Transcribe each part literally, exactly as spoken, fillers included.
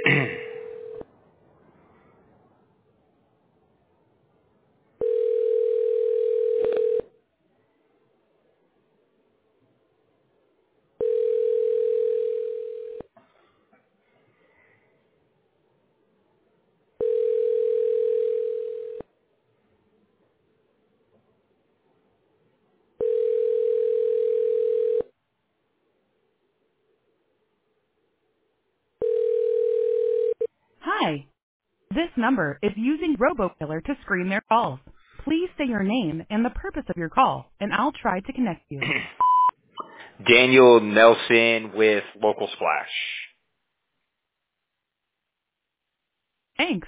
Hi. This number is using RoboKiller to screen their calls. Please say your name and the purpose of your call, and I'll try to connect you. Daniel Nelson with Local Splash. Thanks.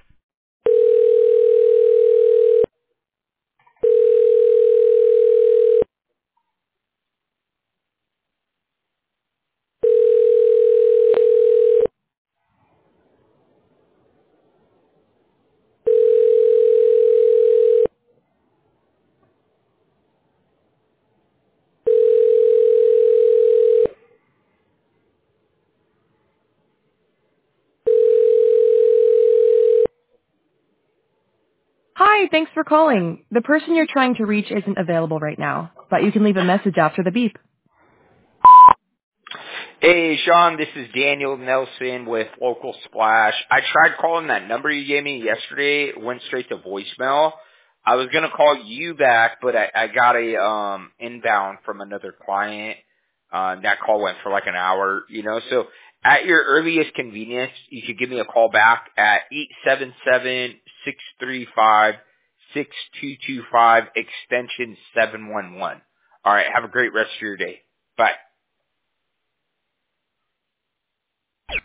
Hi, thanks for calling. The person you're trying to reach isn't available right now, but you can leave a message after the beep. Hey, Sean, this is Daniel Nelson with Local Splash. I tried calling that number you gave me yesterday. It went straight to voicemail. I was going to call you back, but I, I got a um inbound from another client. Uh, that call went for like an hour, you know. So at your earliest convenience, you could give me a call back at eight seven seven, six three five, six two two five, extension seven one one. All right, have a great rest of your day. Bye.